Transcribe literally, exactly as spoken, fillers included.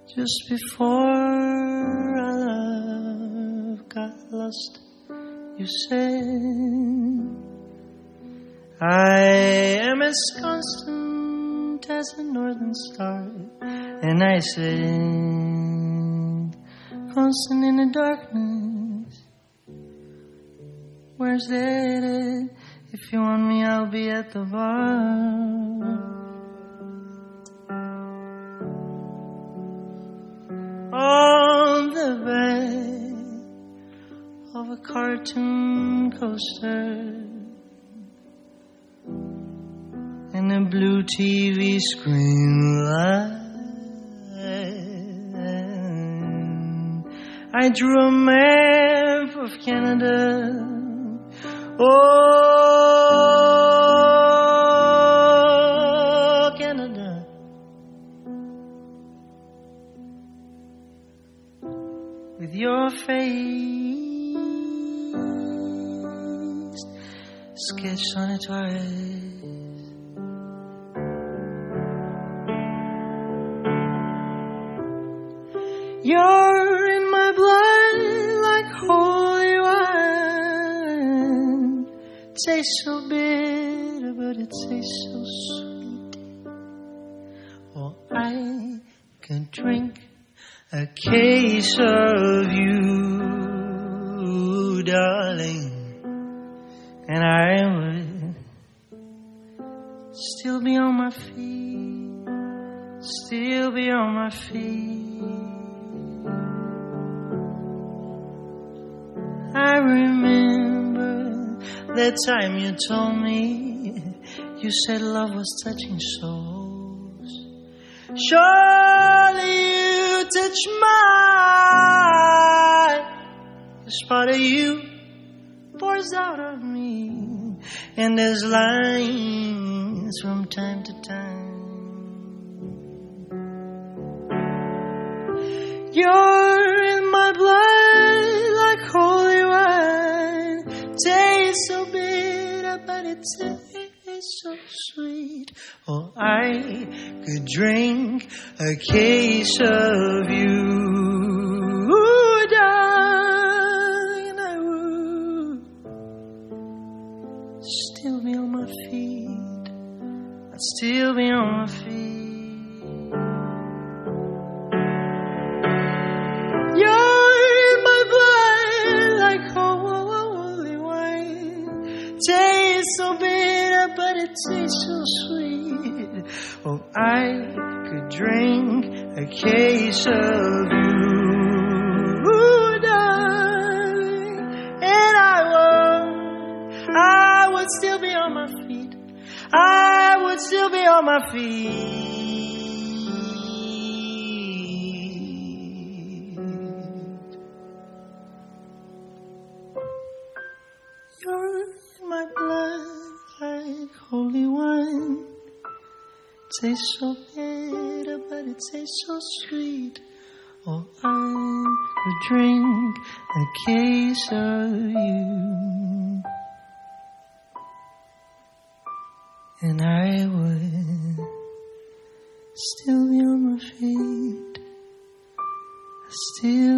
Just before our love got lost, you said, I am as constant as a northern star. And I said, constant in the darkness, where's that at? If you want me, I'll be at the bar. On the back of a cartoon coaster and a blue T V screen light, I drew a map of Canada. Oh, Canada. With your face sketched on its eyes. You're in my blood like holy wine. Tastes so bitter, but it tastes so sweet. Or I could drink a case of you, darling, and I would still be on my feet, still be on my feet. I remember that time you told me, you said love was touching souls. Surely you touch mine. This part of you pours out of me, and there's lines from time to time. You're in my blood like holy wine. Tastes so bitter, but it tastes so sweet. Oh, I could drink a case of you, darling, and I would still be on my feet. I'd still be on my feet. Tastes so bitter, but it tastes so sweet. Oh, I could drink a case of you, darling, and I would, I would still be on my feet. I would still be on my feet. You're my blood like holy wine. Tastes so bitter, but it tastes so sweet. Oh, I could drink a case of you, and I would still be on my feet. Still